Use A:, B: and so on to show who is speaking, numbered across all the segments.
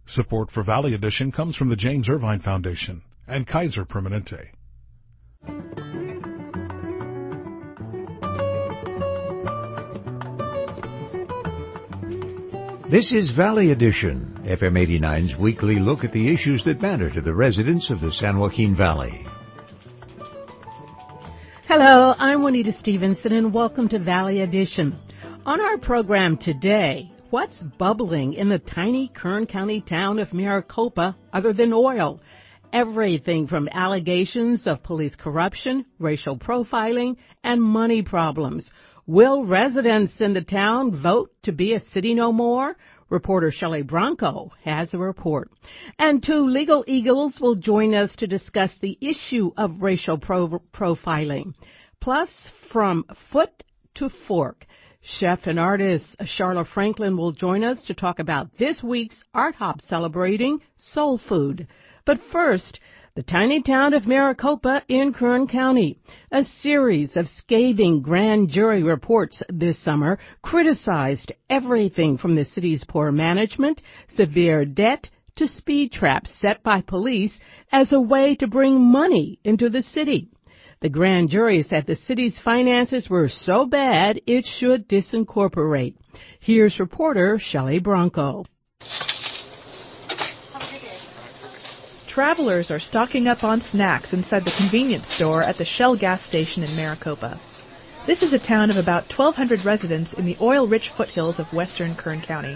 A: Support for Valley Edition comes from the James Irvine Foundation and Kaiser Permanente.
B: This is Valley Edition, FM 89's weekly look at the issues that matter to the residents of the San Joaquin Valley.
C: Hello, I'm Juanita Stevenson, and welcome to Valley Edition. On our program today, what's bubbling in the tiny Kern County town of Maricopa other than oil? Everything from allegations of police corruption, racial profiling, and money problems. Will residents in the town vote to be a city no more? Reporter Shelley Bronco has a report. And two legal eagles will join us to discuss the issue of racial profiling. Plus, from foot to fork, chef and artist Charla Franklin will join us to talk about this week's Art Hop celebrating soul food. But first, the tiny town of Maricopa in Kern County. A series of scathing grand jury reports this summer criticized everything from the city's poor management, severe debt, to speed traps set by police as a way to bring money into the city. The grand jury said the city's finances were so bad it should disincorporate. Here's reporter Shelley Bronco.
D: Travelers are stocking up on snacks inside the convenience store at the Shell gas station in Maricopa. This is a town of about 1,200 residents in the oil-rich foothills of western Kern County.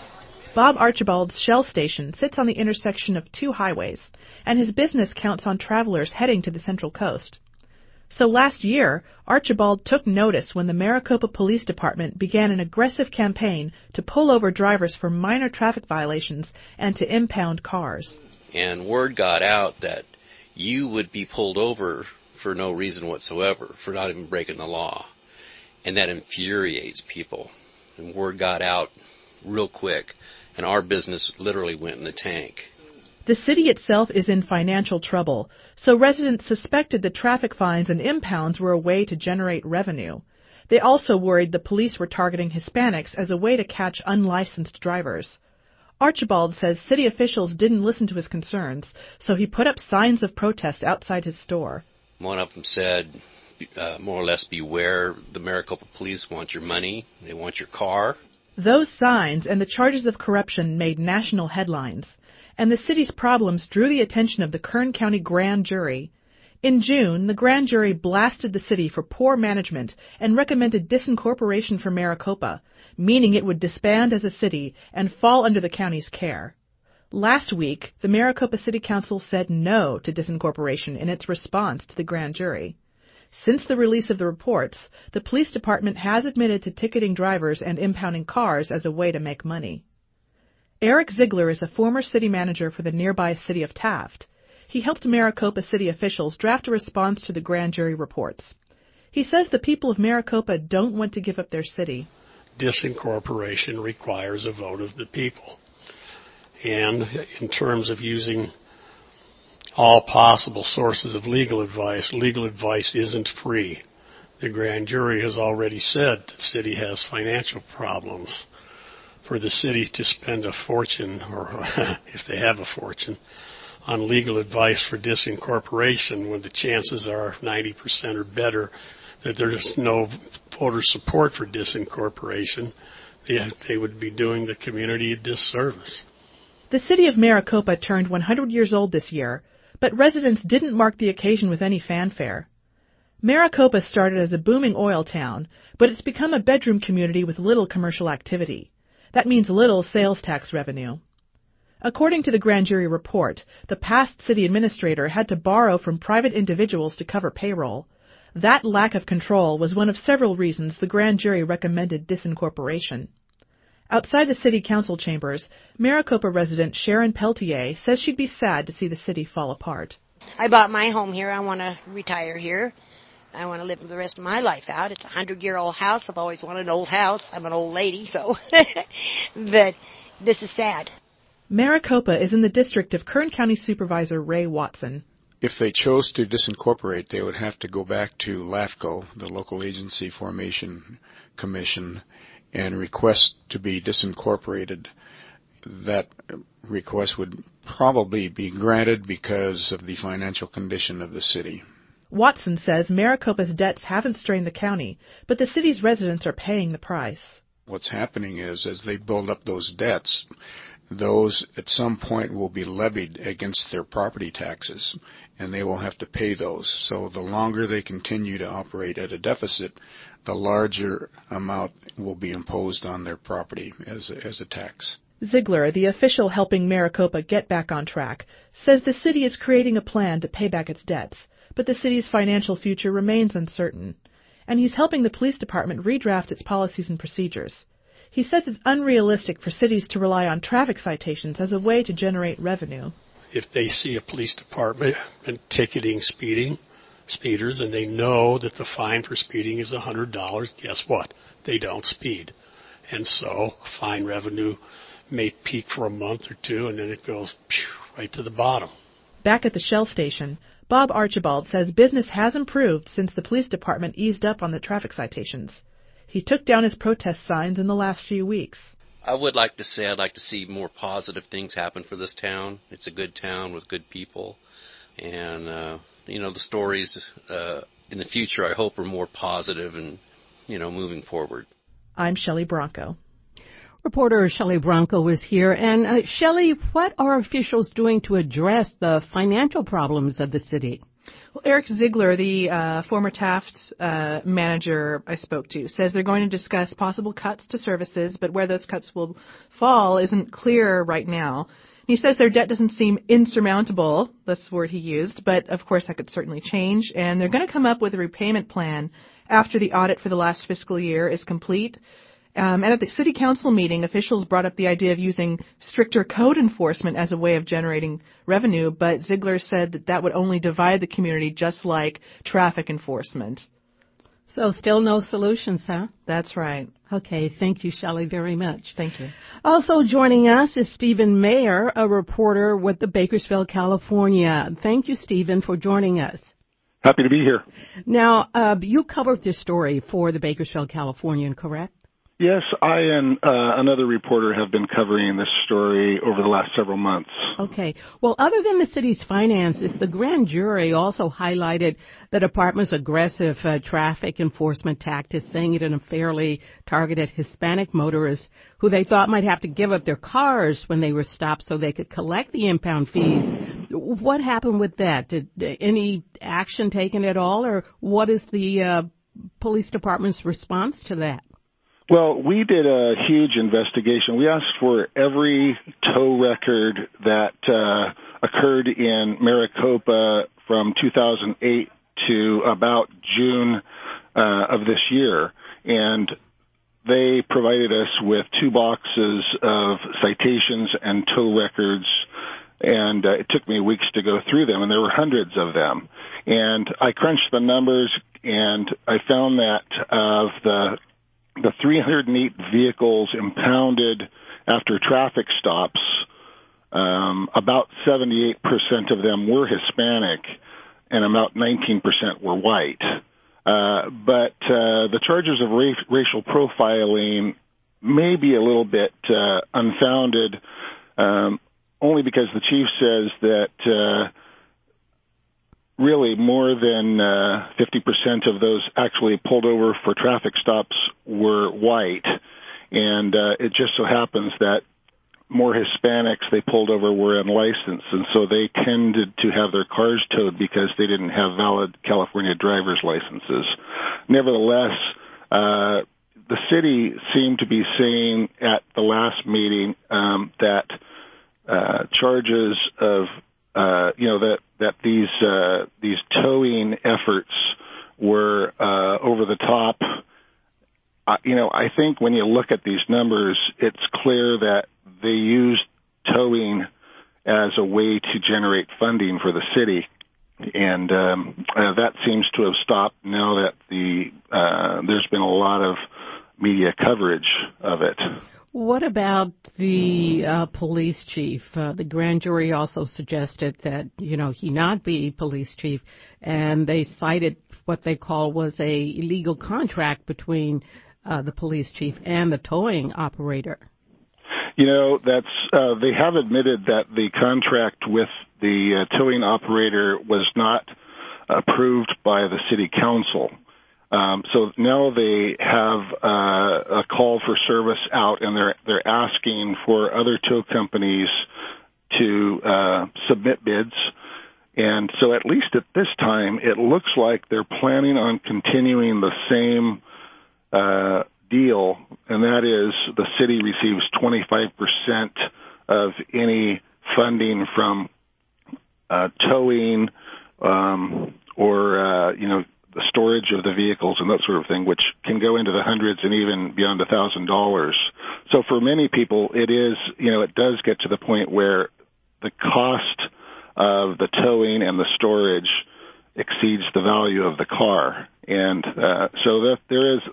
D: Bob Archibald's Shell station sits on the intersection of two highways, and his business counts on travelers heading to the Central Coast. So last year, Archibald took notice when the Maricopa Police Department began an aggressive campaign to pull over drivers for minor traffic violations and to impound cars.
E: And word got out that you would be pulled over for no reason whatsoever, for not even breaking the law. And that infuriates people. And word got out real quick, and our business literally went in the tank.
D: The city itself is in financial trouble, so residents suspected the traffic fines and impounds were a way to generate revenue. They also worried the police were targeting Hispanics as a way to catch unlicensed drivers. Archibald says city officials didn't listen to his concerns, so he put up signs of protest outside his store.
E: One of them said, more or less, beware, the Maricopa police want your money, they want your car.
D: Those signs and the charges of corruption made national headlines, and the city's problems drew the attention of the Kern County Grand Jury. In June, the Grand Jury blasted the city for poor management and recommended disincorporation for Maricopa, meaning it would disband as a city and fall under the county's care. Last week, the Maricopa City Council said no to disincorporation in its response to the grand jury. Since the release of the reports, the police department has admitted to ticketing drivers and impounding cars as a way to make money. Eric Ziegler is a former city manager for the nearby city of Taft. He helped Maricopa city officials draft a response to the grand jury reports. He says the people of Maricopa don't want to give up their city.
F: Disincorporation requires a vote of the people. And in terms of using all possible sources of legal advice isn't free. The grand jury has already said the city has financial problems. For the city to spend a fortune, or if they have a fortune, on legal advice for disincorporation when the chances are 90% or better that there's no voter support for disincorporation, they would be doing the community a disservice.
D: The city of Maricopa turned 100 years old this year, but residents didn't mark the occasion with any fanfare. Maricopa started as a booming oil town, but it's become a bedroom community with little commercial activity. That means little sales tax revenue. According to the grand jury report, the past city administrator had to borrow from private individuals to cover payroll. That lack of control was one of several reasons the grand jury recommended disincorporation. Outside the city council chambers, Maricopa resident Sharon Peltier says she'd be sad to see the city fall apart.
G: I bought my home here. I want to retire here. I want to live the rest of my life out. It's a 100-year-old house. I've always wanted an old house. I'm an old lady, so. But this is sad.
D: Maricopa is in the district of Kern County Supervisor Ray Watson.
H: If they chose to disincorporate, they would have to go back to LAFCO, the Local Agency Formation Commission, and request to be disincorporated. That request would probably be granted because of the financial condition of the city.
D: Watson says Maricopa's debts haven't strained the county, but the city's residents are paying the price.
H: What's happening is, as they build up those debts, those at some point will be levied against their property taxes, and they will have to pay those. So the longer they continue to operate at a deficit, the larger amount will be imposed on their property as a tax.
D: Ziegler, the official helping Maricopa get back on track, says the city is creating a plan to pay back its debts, but the city's financial future remains uncertain. And he's helping the police department redraft its policies and procedures. He says it's unrealistic for cities to rely on traffic citations as a way to generate revenue.
F: If they see a police department ticketing speeders, and they know that the fine for speeding is $100, guess what? They don't speed. And so fine revenue may peak for a month or two, and then it goes right to the bottom.
D: Back at the Shell station, Bob Archibald says business has improved since the police department eased up on the traffic citations. He took down his protest signs in the last few weeks.
E: I would like to say I'd like to see more positive things happen for this town. It's a good town with good people. And, the stories in the future, I hope, are more positive and, moving forward.
D: I'm Shelley Bronco.
C: Reporter Shelley Bronco is here. And, Shelley, what are officials doing to address the financial problems of the city?
D: Well, Eric Ziegler, the former Taft manager I spoke to, says they're going to discuss possible cuts to services, but where those cuts will fall isn't clear right now. He says their debt doesn't seem insurmountable, that's the word he used, but of course that could certainly change. And they're going to come up with a repayment plan after the audit for the last fiscal year is complete. And at the city council meeting, officials brought up the idea of using stricter code enforcement as a way of generating revenue, but Ziegler said that would only divide the community, just like traffic enforcement.
C: So still no solutions, huh?
D: That's right.
C: Okay, thank you, Shelley, very much.
D: Thank you.
C: Also joining us is Stephen Mayer, a reporter with the Bakersfield, California. Thank you, Stephen, for joining us.
I: Happy to be here.
C: Now, you covered this story for the Bakersfield Californian, correct?
I: Yes, I and another reporter have been covering this story over the last several months.
C: Okay. Well, other than the city's finances, the grand jury also highlighted the department's aggressive traffic enforcement tactics, saying it unfairly targeted Hispanic motorists who they thought might have to give up their cars when they were stopped so they could collect the impound fees. What happened with that? Did any action taken at all, or what is the police department's response to that?
I: Well, we did a huge investigation. We asked for every tow record that occurred in Maricopa from 2008 to about June of this year, and they provided us with 2 boxes of citations and tow records, and it took me weeks to go through them, and there were hundreds of them. And I crunched the numbers, and I found that of the 308 vehicles impounded after traffic stops, about 78% of them were Hispanic and about 19% were white. But the charges of racial profiling may be a little bit unfounded, only because the chief says that really more than 50% of those actually pulled over for traffic stops were white. And it just so happens that more Hispanics they pulled over were unlicensed, and so they tended to have their cars towed because they didn't have valid California driver's licenses. Nevertheless, the city seemed to be saying at the last meeting that charges of that these towing efforts were over the top. I think when you look at these numbers, it's clear that they used towing as a way to generate funding for the city, and that seems to have stopped now that there's been a lot of media coverage of it.
C: What about the police chief? The grand jury also suggested that, he not be police chief, and they cited what they call was a illegal contract between the police chief and the towing operator.
I: That's they have admitted that the contract with the towing operator was not approved by the city council. So now they have a call for service out, and they're asking for other tow companies to submit bids. And so at least at this time, it looks like they're planning on continuing the same deal, and that is the city receives 25% of any funding from towing or the storage of the vehicles and that sort of thing, which can go into the hundreds and even beyond $1,000. So for many people, it is, it does get to the point where the cost of the towing and the storage exceeds the value of the car. And so that there is,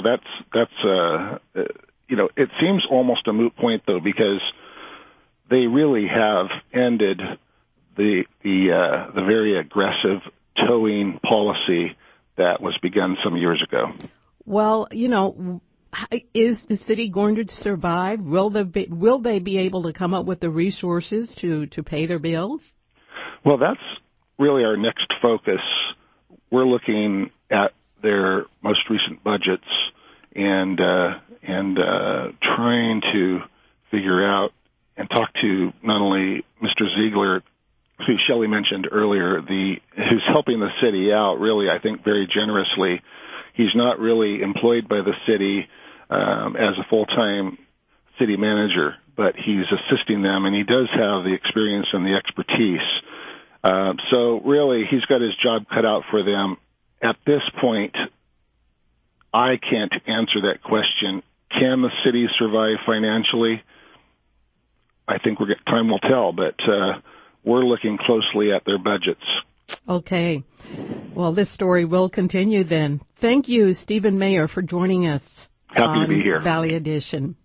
I: it seems almost a moot point, though, because they really have ended the very aggressive towing policy that was begun some years ago.
C: Well, is the city going to survive? Will they be able to come up with the resources to pay their bills?
I: Well, that's really our next focus. We're looking at their most recent budgets and trying to figure out and talk to not only Mr. Ziegler, who Shelley mentioned earlier, who's helping the city out, really, I think, very generously. He's not really employed by the city as a full-time city manager, but he's assisting them, and he does have the experience and the expertise. So really, he's got his job cut out for them. At this point, I can't answer that question. Can the city survive financially? I think time will tell, but we're looking closely at their budgets.
C: Okay. Well, this story will continue then. Thank you, Stephen Mayer, for joining us.
I: Happy to be here.
C: Valley Edition.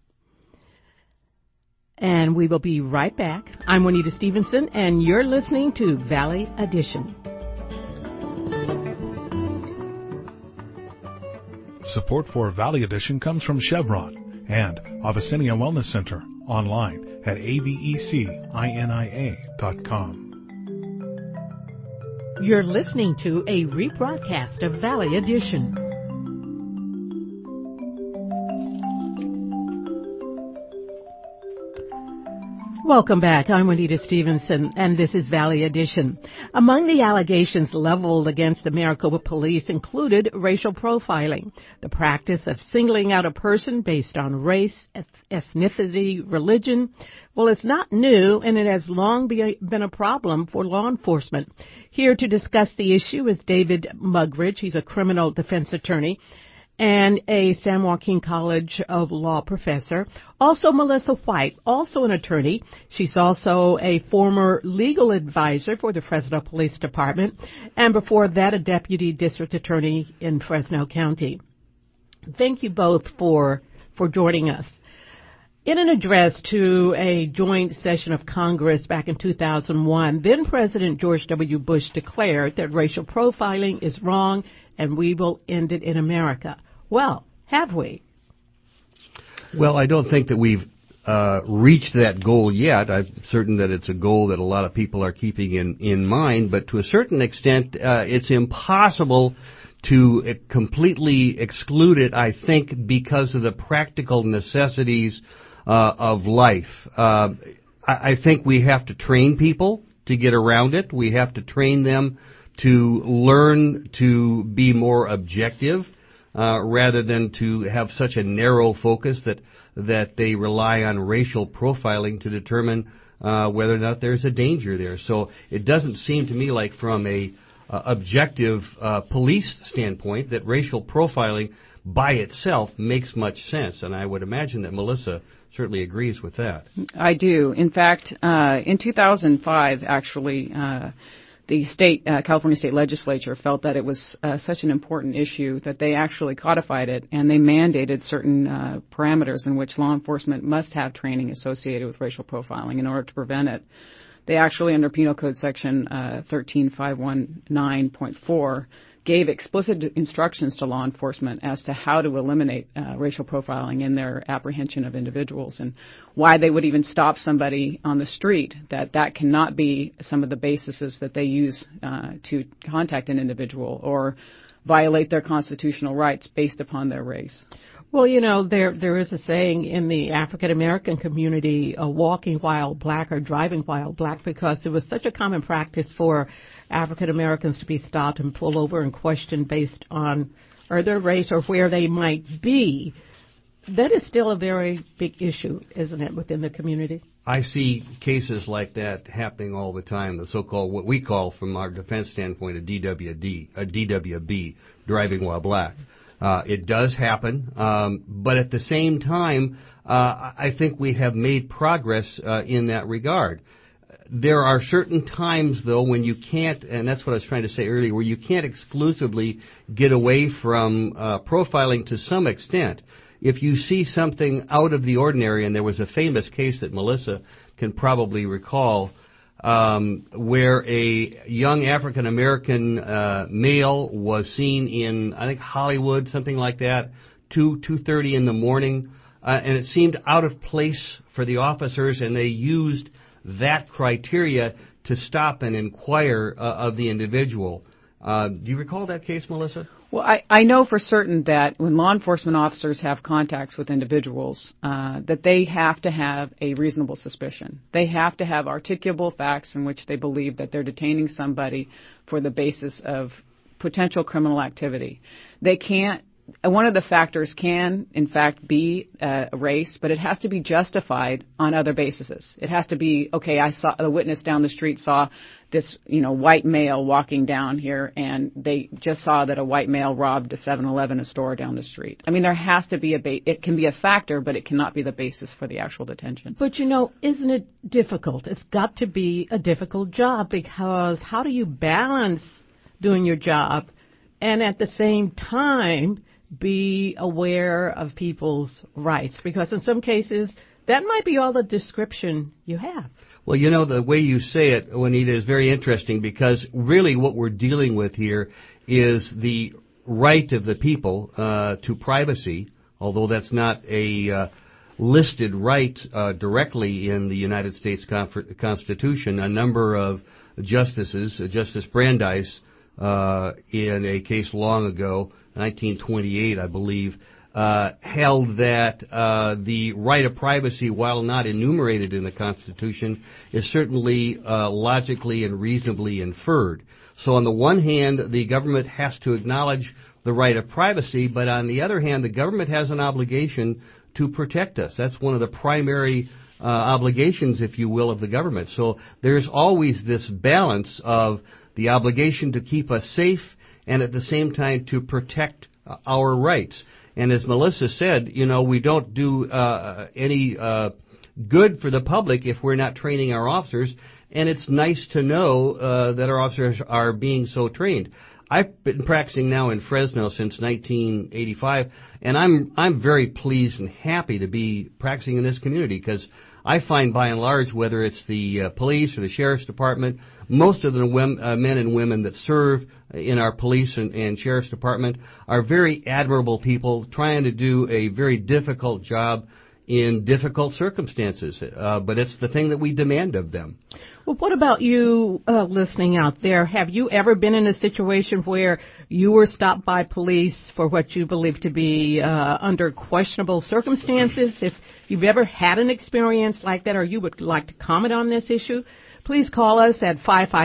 C: And we will be right back. I'm Juanita Stevenson, and you're listening to Valley Edition.
A: Support for Valley Edition comes from Chevron and Avicennia Wellness Center online at avecinia.com.
C: You're listening to a rebroadcast of Valley Edition. Welcome back. I'm Juanita Stevenson, and this is Valley Edition. Among the allegations leveled against the Maricopa police included racial profiling, the practice of singling out a person based on race, ethnicity, religion. Well, it's not new, and it has long been a problem for law enforcement. Here to discuss the issue is David Mugridge. He's a criminal defense attorney and a San Joaquin College of Law professor. Also Melissa White, also an attorney. She's also a former legal advisor for the Fresno Police Department, and before that, a deputy district attorney in Fresno County. Thank you both for joining us. In an address to a joint session of Congress back in 2001, then President George W. Bush declared that racial profiling is wrong and we will end it in America. Well, have we?
J: Well, I don't think that we've reached that goal yet. I'm certain that it's a goal that a lot of people are keeping in mind, but to a certain extent, it's impossible to completely exclude it, I think, because of the practical necessities of life. I think we have to train people to get around it. We have to train them to learn to be more objective rather than to have such a narrow focus that they rely on racial profiling to determine whether or not there's a danger there. So it doesn't seem to me like from a objective police standpoint that racial profiling by itself makes much sense, and I would imagine that Melissa certainly agrees with that.
K: I do. In fact, in 2005, actually, the California State Legislature felt that it was such an important issue that they actually codified it, and they mandated certain parameters in which law enforcement must have training associated with racial profiling in order to prevent it. they actually, under Penal Code Section 13519.4, gave explicit instructions to law enforcement as to how to eliminate racial profiling in their apprehension of individuals, and why they would even stop somebody on the street, that cannot be some of the bases that they use to contact an individual or violate their constitutional rights based upon their race.
C: Well, you know, there is a saying in the African American community, walking while black or driving while black, because it was such a common practice for African Americans to be stopped and pulled over and questioned based on or their race or where they might be. That is still a very big issue, isn't it, within the community?
J: I see cases like that happening all the time, the so-called, what we call from our defense standpoint, a DWB, driving while black. It does happen, but at the same time, I think we have made progress in that regard. There are certain times, though, when you can't, and that's what I was trying to say earlier, where you can't exclusively get away from profiling to some extent. If you see something out of the ordinary, and there was a famous case that Melissa can probably recall, where a young African-American male was seen in, I think, Hollywood, something like that, 2:30 in the morning, and it seemed out of place for the officers, and they used that criteria to stop and inquire of the individual. Do you recall that case, Melissa?
K: Well, I know for certain that when law enforcement officers have contacts with individuals, that they have to have a reasonable suspicion. They have to have articulable facts in which they believe that they're detaining somebody for the basis of potential criminal activity. They can't. One of the factors can, in fact, be race, but it has to be justified on other bases. It has to be, okay, I saw the witness down the street saw this, white male walking down here, and they just saw that a white male robbed a 7-Eleven, a store down the street. I mean, there has to be it can be a factor, but it cannot be the basis for the actual detention.
C: But, isn't it difficult? It's got to be a difficult job, because how do you balance doing your job and at the same time be aware of people's rights? Because in some cases, that might be all the description you have.
J: Well, the way you say it, Juanita, is very interesting, because really what we're dealing with here is the right of the people to privacy, although that's not a listed right directly in the United States Constitution. A number of justices, Justice Brandeis, in a case long ago, 1928, I believe, held that the right of privacy, while not enumerated in the Constitution, is certainly logically and reasonably inferred. So on the one hand, the government has to acknowledge the right of privacy, but on the other hand, the government has an obligation to protect us. That's one of the primary obligations, if you will, of the government. So there's always this balance of the obligation to keep us safe and at the same time to protect our rights. And as Melissa said, we don't do any good for the public if we're not training our officers, and it's nice to know that our officers are being so trained. I've been practicing now in Fresno since 1985, and I'm very pleased and happy to be practicing in this community, because I find by and large, whether it's the police or the sheriff's department, most of the men and women that serve in our police and sheriff's department are very admirable people trying to do a very difficult job in difficult circumstances. But it's the thing that we demand of them.
C: Well, what about you listening out there? Have you ever been in a situation where you were stopped by police for what you believe to be under questionable circumstances? If you've ever had an experience like that, or you would like to comment on this issue, please call us at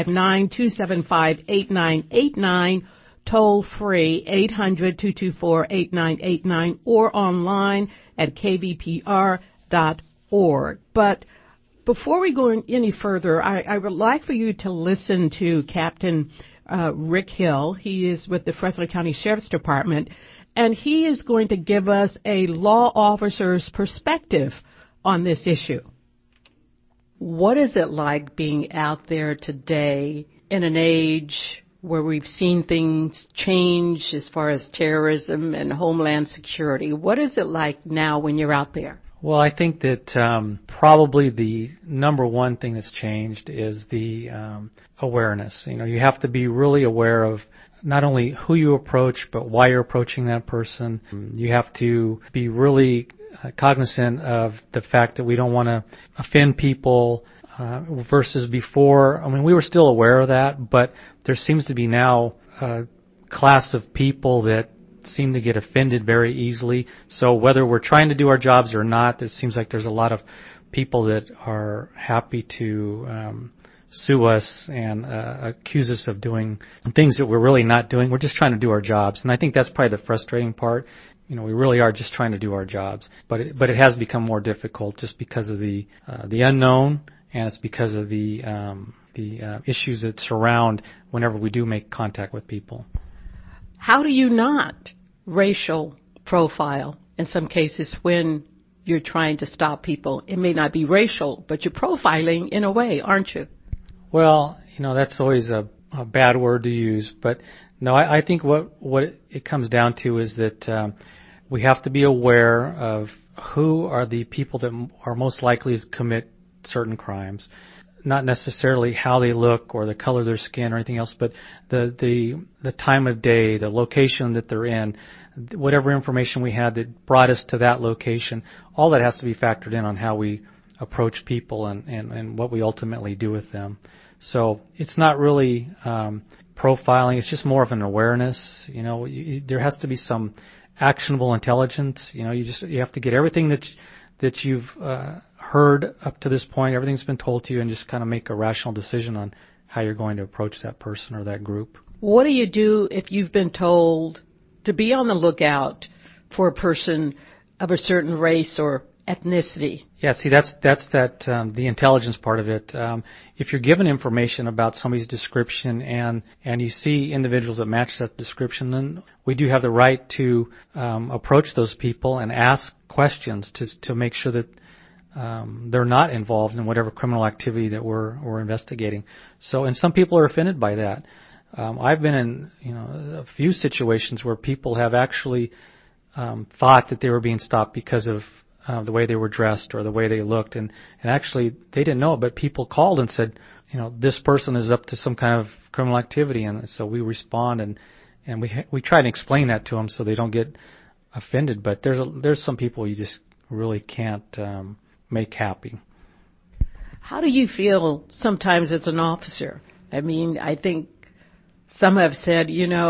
C: 559-275-8989, toll free 800-224-8989, or online at kvpr.org. But before we go any further, I would like for you to listen to Captain Rick Hill. He is with the Fresno County Sheriff's Department, and he is going to give us a law officer's perspective on this issue. What is it like being out there today in an age where we've seen things change as far as terrorism and homeland security? What is it like now when you're out there?
L: Well, I think that probably the number one thing that's changed is the awareness. You have to be really aware of not only who you approach, but why you're approaching that person. You have to be really cognizant of the fact that we don't want to offend people versus before. I mean, we were still aware of that, but there seems to be now a class of people that seem to get offended very easily. So whether we're trying to do our jobs or not, it seems like there's a lot of people that are happy to sue us and accuse us of doing things that we're really not doing. We're just trying to do our jobs. And I think that's probably the frustrating part. We really are just trying to do our jobs. But it has become more difficult just because of the unknown, and it's because of the issues that surround whenever we do make contact with people.
C: How do you not racial profile in some cases when you're trying to stop people? It may not be racial, but you're profiling in a way, aren't you?
L: Well, that's always a bad word to use. But no, I think what it comes down to is that we have to be aware of who are the people that are most likely to commit certain crimes. Not necessarily how they look or the color of their skin or anything else, but the time of day, the location that they're in, whatever information we had that brought us to that location, all that has to be factored in on how we approach people and what we ultimately do with them. So it's not really profiling, it's just more of an awareness. There has to be some actionable intelligence. You have to get everything that you've heard up to this point, everything's been told to you, and just kind of make a rational decision on how you're going to approach that person or that group. What
C: do you do if you've been told to be on the lookout for a person of a certain race or ethnicity?
L: Yeah, see, that's the intelligence part of it. If you're given information about somebody's description and you see individuals that match that description, then we do have the right to approach those people and ask questions to make sure that they're not involved in whatever criminal activity that we're investigating. So, and some people are offended by that. I've been in a few situations where people have actually thought that they were being stopped because of the way they were dressed or the way they looked, and actually they didn't know it, but people called and said, this person is up to some kind of criminal activity, and so we respond and we try to explain that to them so they don't get offended. But there's some people you just really can't make happy.
C: How do you feel sometimes as an officer? I mean, I think some have said,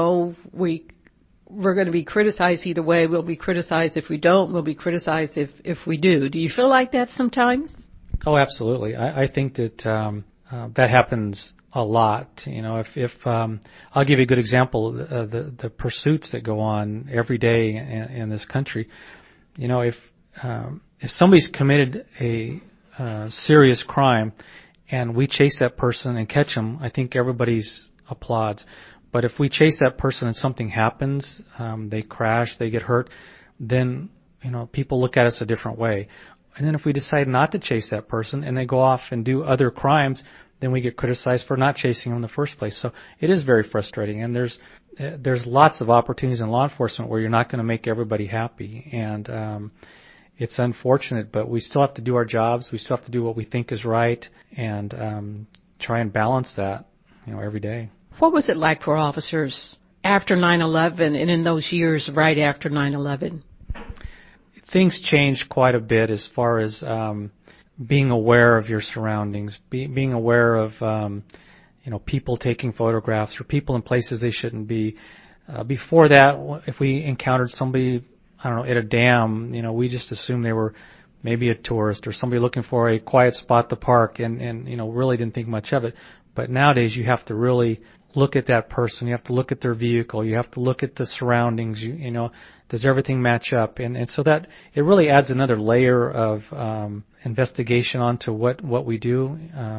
C: we're going to be criticized either way. We'll be criticized if we don't. We'll be criticized if we do. Do you feel like that sometimes?
L: Oh, absolutely. I think that that happens a lot. If I'll give you a good example, the pursuits that go on every day in this country. If somebody's committed a serious crime and we chase that person and catch them, I think everybody's applauds. But if we chase that person and something happens, they crash, they get hurt, then people look at us a different way. And then if we decide not to chase that person and they go off and do other crimes, then we get criticized for not chasing them in the first place. So it is very frustrating. And there's lots of opportunities in law enforcement where you're not going to make everybody happy. And it's unfortunate, but we still have to do our jobs. We still have to do what we think is right and try and balance that, every day.
C: What was it like for officers after 9/11 and in those years right after 9/11?
L: Things changed quite a bit as far as being aware of your surroundings, being aware of people taking photographs or people in places they shouldn't be. Before that, if we encountered somebody, at a dam, we just assumed they were maybe a tourist or somebody looking for a quiet spot to park and really didn't think much of it. But nowadays you have to really look at that person. You have to look at their vehicle. You have to look at the surroundings. Does everything match up? And so that it really adds another layer of investigation onto what we do.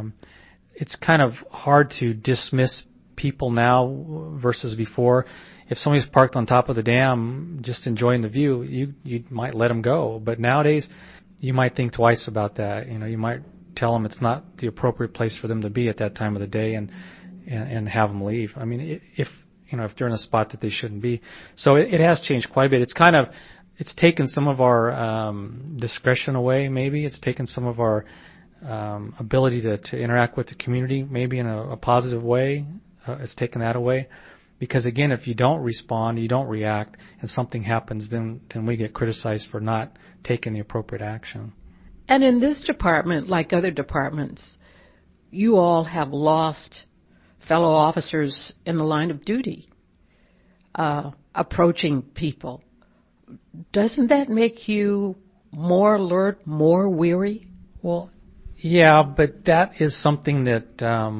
L: It's kind of hard to dismiss people now versus before. If somebody's parked on top of the dam just enjoying the view, you might let them go. But nowadays, you might think twice about that. You might tell them it's not the appropriate place for them to be at that time of the day and have them leave. I mean, if they're in a spot that they shouldn't be. So it has changed quite a bit. It's kind of it's taken some of our discretion away. Maybe it's taken some of our ability to interact with the community, maybe in a positive way. It's taken that away. Because again, if you don't respond, you don't react, and something happens, then we get criticized for not taking the appropriate action.
C: And in this department, like other departments, you all have lost fellow officers in the line of duty, approaching people. Doesn't that make you more alert, more weary?
L: Well, yeah, but that is something that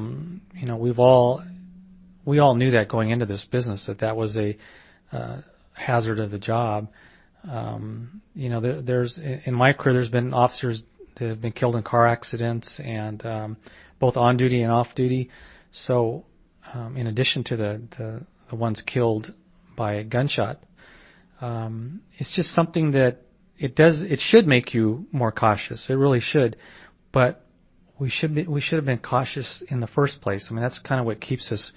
L: we all knew that going into this business, that was a hazard of the job. There's in my career, there's been officers that have been killed in car accidents, and both on duty and off duty. So, in addition to the ones killed by a gunshot, it's just something that it should make you more cautious. It really should, but we should have been cautious in the first place. I mean, that's kind of what keeps us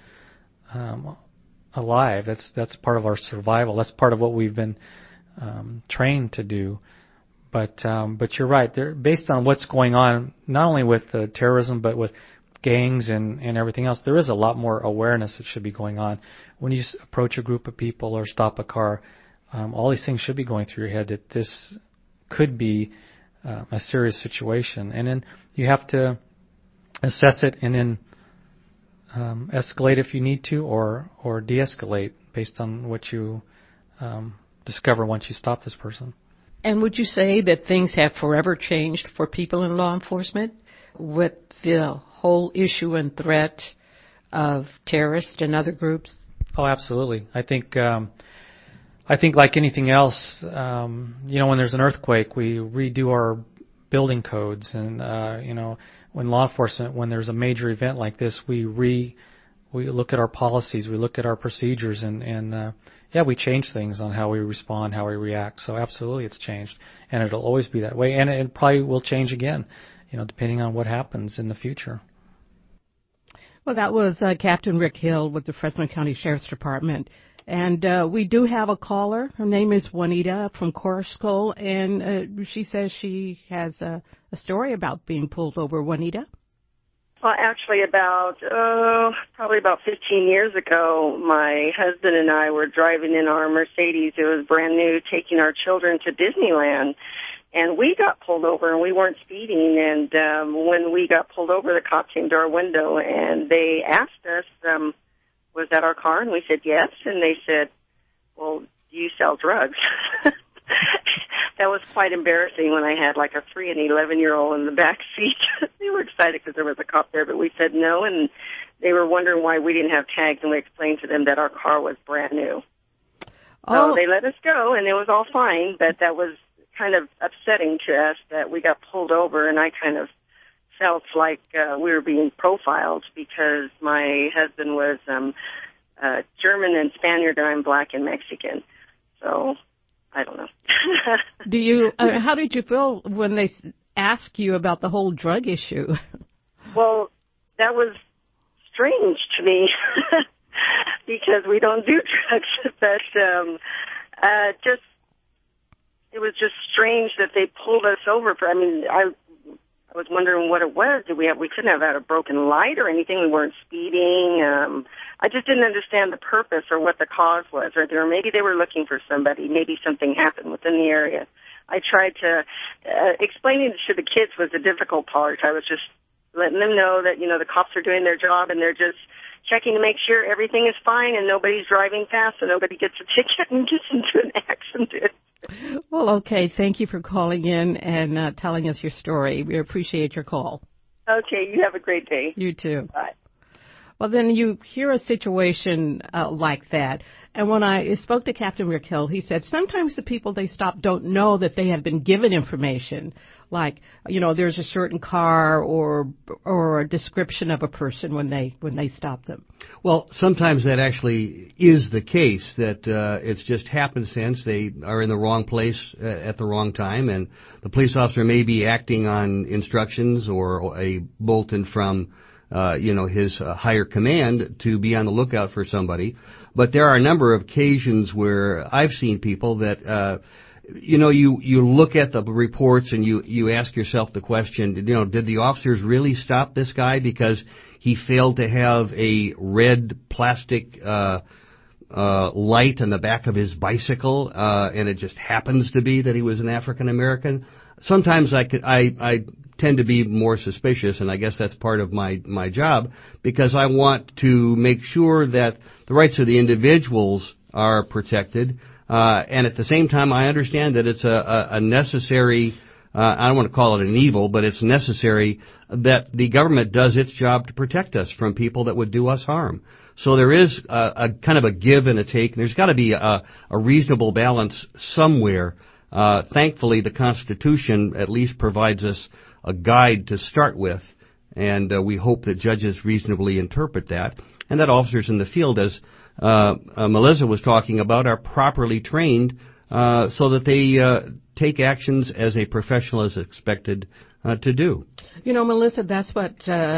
L: alive. That's part of our survival. That's part of what we've been trained to do. But you're right. Based on what's going on, not only with terrorism, but with gangs and everything else, there is a lot more awareness that should be going on. When you approach a group of people or stop a car, all these things should be going through your head that this could be a serious situation. And then you have to assess it and then escalate if you need to, or de-escalate based on what you discover once you stop this person.
C: And would you say that things have forever changed for people in law enforcement with the whole issue and threat of terrorists and other groups?
L: Oh, absolutely. I think like anything else, when there's an earthquake, we redo our building codes, and when law enforcement, when there's a major event like this, we look at our policies, we look at our procedures, and we change things on how we respond, how we react. So absolutely, it's changed, and it'll always be that way, and it probably will change again, depending on what happens in the future.
C: Well, that was Captain Rick Hill with the Fresno County Sheriff's Department. And we do have a caller. Her name is Juanita from Coruscant, and she says she has a story about being pulled over. Juanita?
M: Well, actually, probably about 15 years ago, my husband and I were driving in our Mercedes. It was brand new, taking our children to Disneyland. And we got pulled over, and we weren't speeding. And when we got pulled over, the cop came to our window, and they asked us, was that our car? And we said yes. And they said, well, do you sell drugs? That was quite embarrassing when I had like a 3 and 11-year-old in the back seat. They were excited because there was a cop there, but we said no. And they were wondering why we didn't have tags, and we explained to them that our car was brand new.
C: Oh.
M: So they let us go, and it was all fine, but that was kind of upsetting to us that we got pulled over, and I kind of felt like we were being profiled because my husband was German and Spaniard, and I'm black and Mexican. So I don't know.
C: How did you feel when they asked you about the whole drug issue?
M: Well, that was strange to me because we don't do drugs, but it was just strange that they pulled us over for. I mean, I was wondering what it was. We couldn't have had a broken light or anything. We weren't speeding. I just didn't understand the purpose or what the cause was. Or maybe they were looking for somebody. Maybe something happened within the area. I tried to explaining to the kids was the difficult part. I was just letting them know that the cops are doing their job, and they're just checking to make sure everything is fine and nobody's driving fast and nobody gets a ticket and gets into an accident.
C: Well, okay. Thank you for calling in and telling us your story. We appreciate your call.
M: Okay. You have a great day.
C: You too.
M: Bye.
C: Well, then you hear a situation like that. And when I spoke to Captain Rick Hill, he said sometimes the people they stop don't know that they have been given information. Like, there's a certain car or a description of a person when they stop them.
J: Well, sometimes that actually is the case, that it's just happenstance. They are in the wrong place at the wrong time, and the police officer may be acting on instructions or a bulletin from his higher command to be on the lookout for somebody. But there are a number of occasions where I've seen people that you look at the reports and you ask yourself the question, did the officers really stop this guy because he failed to have a red plastic light on the back of his bicycle, and it just happens to be that he was an African American? Sometimes I tend to be more suspicious, and I guess that's part of my job, because I want to make sure that the rights of the individuals are protected, and at the same time I understand that it's a necessary, I don't want to call it an evil, but it's necessary that the government does its job to protect us from people that would do us harm. So there is a kind of a give and a take, and there's got to be a reasonable balance somewhere. Thankfully, the Constitution at least provides us a guide to start with, and we hope that judges reasonably interpret that, and that officers in the field, as Melissa was talking about, are properly trained so that they take actions as a professional is expected to do.
C: Melissa, that's what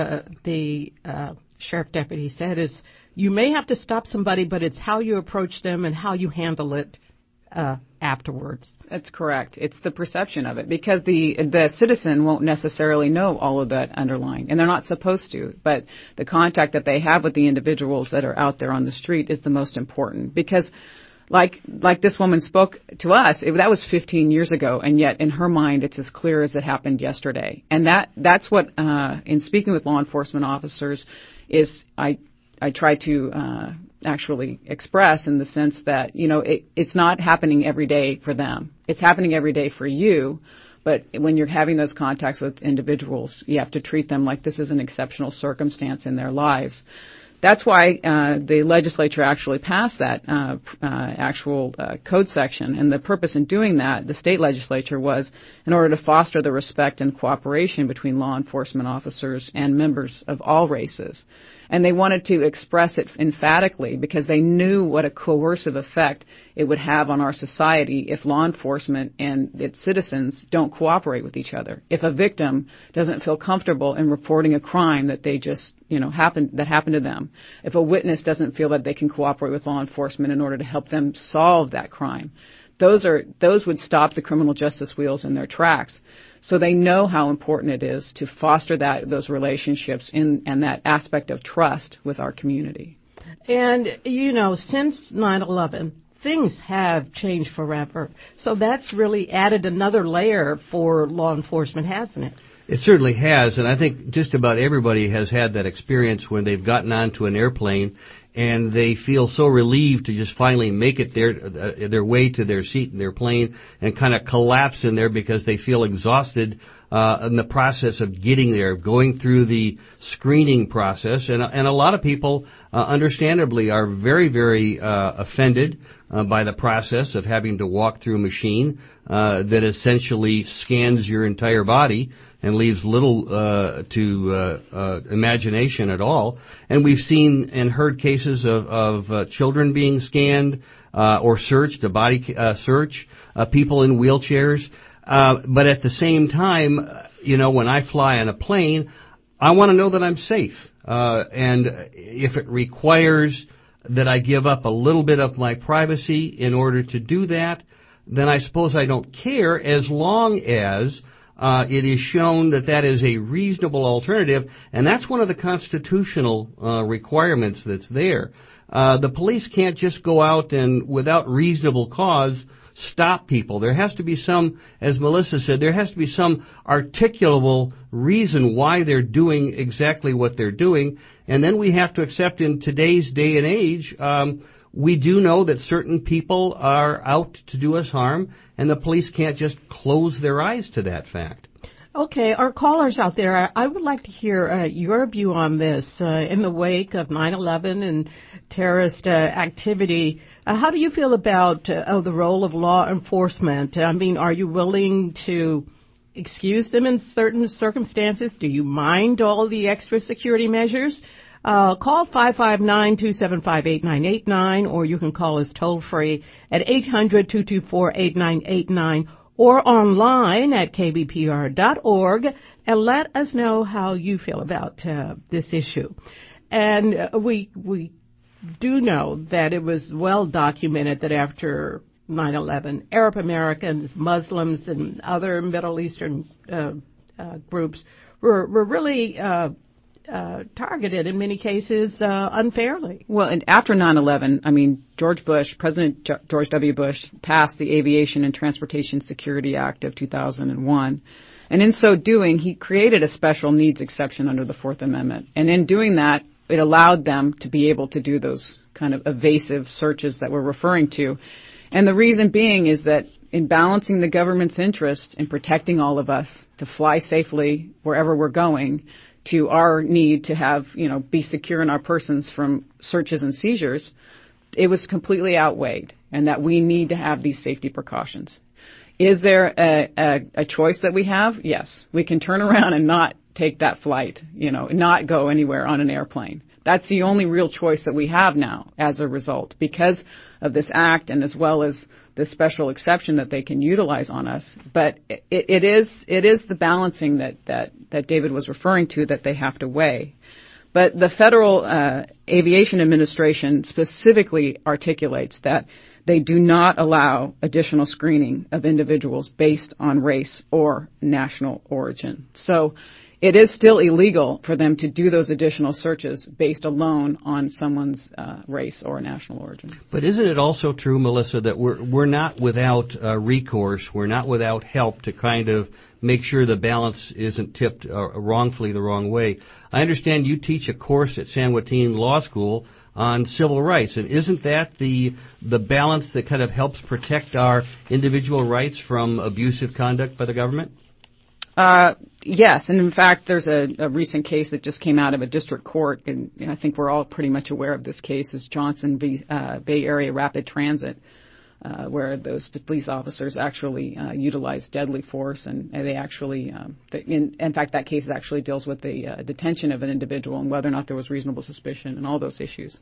C: the sheriff deputy said, is you may have to stop somebody, but it's how you approach them and how you handle it afterwards.
K: That's correct. It's the perception of it, because the citizen won't necessarily know all of that underlying, and they're not supposed to. But the contact that they have with the individuals that are out there on the street is the most important, because like this woman spoke to us, that was 15 years ago, and yet in her mind it's as clear as it happened yesterday. And that's what, in speaking with law enforcement officers, is I try to actually express, in the sense that, it's not happening every day for them. It's happening every day for you. But when you're having those contacts with individuals, you have to treat them like this is an exceptional circumstance in their lives. That's why the legislature actually passed that actual code section. And the purpose in doing that, the state legislature, was in order to foster the respect and cooperation between law enforcement officers and members of all races. And they wanted to express it emphatically because they knew what a coercive effect it would have on our society if law enforcement and its citizens don't cooperate with each other. If a victim doesn't feel comfortable in reporting a crime that they just, happened to them. If a witness doesn't feel that they can cooperate with law enforcement in order to help them solve that crime. Those would stop the criminal justice wheels in their tracks. So they know how important it is to foster those relationships and that aspect of trust with our community.
C: And, since 9/11, things have changed forever. So that's really added another layer for law enforcement, hasn't it?
J: It certainly has, and I think just about everybody has had that experience when they've gotten onto an airplane and they feel so relieved to just finally make it their way to their seat in their plane and kind of collapse in there because they feel exhausted in the process of getting there, going through the screening process. And a lot of people, understandably, are very, very offended by the process of having to walk through a machine that essentially scans your entire body and leaves little to imagination at all. And we've seen and heard cases of children being scanned or searched, a body search, people in wheelchairs. But at the same time, when I fly on a plane, I want to know that I'm safe. And if it requires that I give up a little bit of my privacy in order to do that, then I suppose I don't care, as long as it is shown that is a reasonable alternative, and that's one of the constitutional requirements that's there. The police can't just go out and, without reasonable cause, stop people. There has to be some, as Melissa said, there has to be some articulable reason why they're doing exactly what they're doing, and then we have to accept, in today's day and age, we do know that certain people are out to do us harm, and the police can't just close their eyes to that fact.
C: Okay, our callers out there, I would like to hear your view on this. In the wake of 9/11 and terrorist activity, how do you feel about the role of law enforcement? I mean, are you willing to excuse them in certain circumstances? Do you mind all the extra security measures? Call 559-275-8989, or you can call us toll-free at 800-224-8989, or online at kbpr.org, and let us know how you feel about this issue. And we do know that it was well documented that after 9/11. Arab Americans, Muslims, and other Middle Eastern groups were really targeted in many cases unfairly.
K: Well, and after 9/11, I mean, President George W. Bush passed the Aviation and Transportation Security Act of 2001. And in so doing, he created a special needs exception under the Fourth Amendment. And in doing that, it allowed them to be able to do those kind of evasive searches that we're referring to. And the reason being is that in balancing the government's interest in protecting all of us to fly safely wherever we're going, to our need to have, be secure in our persons from searches and seizures, it was completely outweighed, and that we need to have these safety precautions. Is there a choice that we have? Yes. We can turn around and not take that flight, not go anywhere on an airplane. That's the only real choice that we have now as a result, because of this act and as well as the special exception that they can utilize on us. But it is the balancing that David was referring to that they have to weigh. But the Federal Aviation Administration specifically articulates that they do not allow additional screening of individuals based on race or national origin. So it is still illegal for them to do those additional searches based alone on someone's race or national origin.
J: But isn't it also true, Melissa, that we're not without recourse, we're not without help to kind of make sure the balance isn't tipped wrongfully the wrong way? I understand you teach a course at San Joaquin Law School on civil rights, and isn't that the balance that kind of helps protect our individual rights from abusive conduct by the government?
K: Yes, and in fact, there's a recent case that just came out of a district court, and I think we're all pretty much aware of this case, is Johnson v. Bay Area Rapid Transit, where those police officers actually utilized deadly force, and they actually, in fact, that case actually deals with the detention of an individual and whether or not there was reasonable suspicion and all those issues.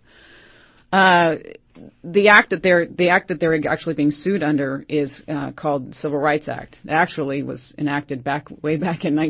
K: The act that they're actually being sued under is called the Civil Rights Act. It actually was enacted way back in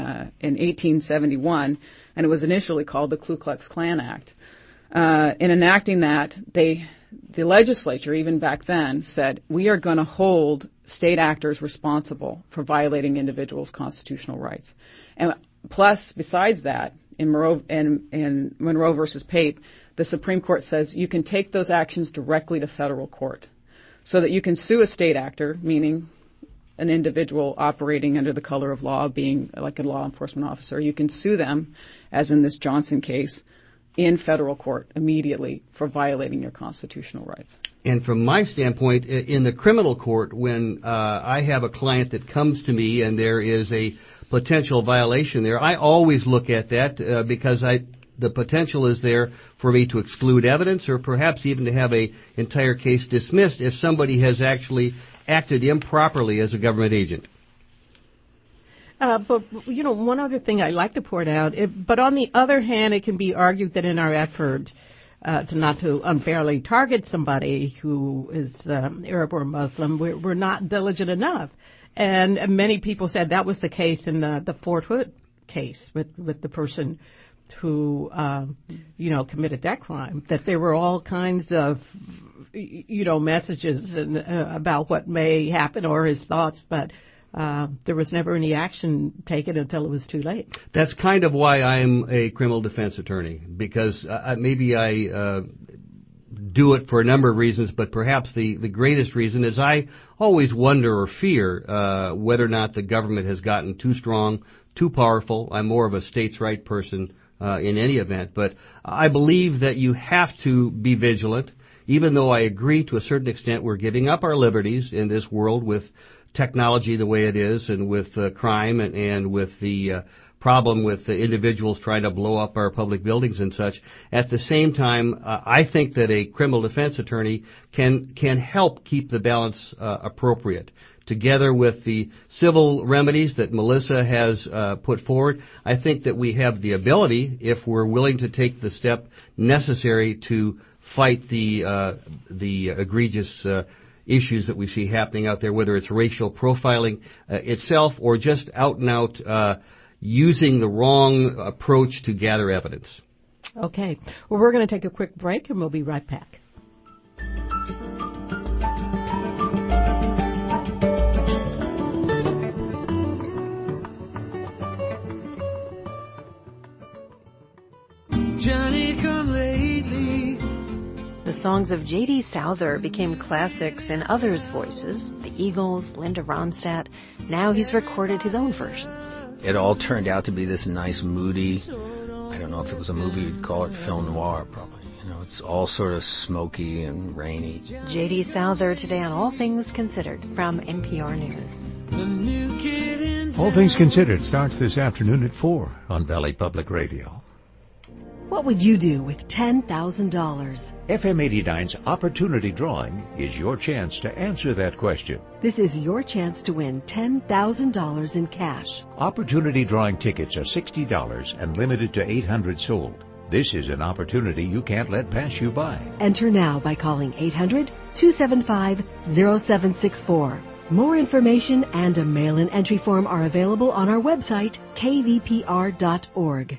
K: 1871, and it was initially called the Ku Klux Klan Act. In enacting that, the legislature, even back then, said, we are going to hold state actors responsible for violating individuals' constitutional rights. And plus, besides that, in Monroe versus Pape, the Supreme Court says you can take those actions directly to federal court, so that you can sue a state actor, meaning an individual operating under the color of law, being like a law enforcement officer. You can sue them, as in this Johnson case, in federal court immediately for violating your constitutional rights.
J: And from my standpoint, in the criminal court, when I have a client that comes to me and there is a potential violation there, I always look at that because the potential is there for me to exclude evidence or perhaps even to have an entire case dismissed if somebody has actually acted improperly as a government agent.
C: But, one other thing I'd like to point out, but on the other hand, it can be argued that in our effort not to unfairly target somebody who is Arab or Muslim, we're not diligent enough. And many people said that was the case in the Fort Hood case with the person who, committed that crime, that there were all kinds of, messages about what may happen or his thoughts, but there was never any action taken until it was too late.
J: That's kind of why I'm a criminal defense attorney, because maybe I do it for a number of reasons, but perhaps the greatest reason is I always wonder or fear whether or not the government has gotten too strong, too powerful. I'm more of a states' right person in any event, but I believe that you have to be vigilant, even though I agree to a certain extent we're giving up our liberties in this world with technology the way it is and with crime and with the problem with the individuals trying to blow up our public buildings and such. At the same time, I think that a criminal defense attorney can help keep the balance appropriate. Together with the civil remedies that Melissa has put forward, I think that we have the ability, if we're willing to take the step necessary to fight the egregious issues that we see happening out there, whether it's racial profiling itself or just out and out using the wrong approach to gather evidence.
C: Okay. Well, we're going to take a quick break, and we'll be right back.
N: Johnny come lately.
O: The songs of J.D. Souther became classics in others' voices, the Eagles, Linda Ronstadt. Now he's recorded his own versions.
P: It all turned out to be this nice, moody, I don't know if it was a movie, we'd call it film noir, probably. You know, it's all sort of smoky and rainy.
O: J.D. Souther today on All Things Considered from NPR News.
B: All Things Considered starts this afternoon at 4 on Valley Public Radio.
Q: What would you do with $10,000?
B: FM 89's Opportunity Drawing is your chance to answer that question.
Q: This is your chance to win $10,000 in cash.
B: Opportunity Drawing tickets are $60 and limited to 800 sold. This is an opportunity you can't let pass you by.
Q: Enter now by calling 800-275-0764. More information and a mail-in entry form are available on our website, kvpr.org.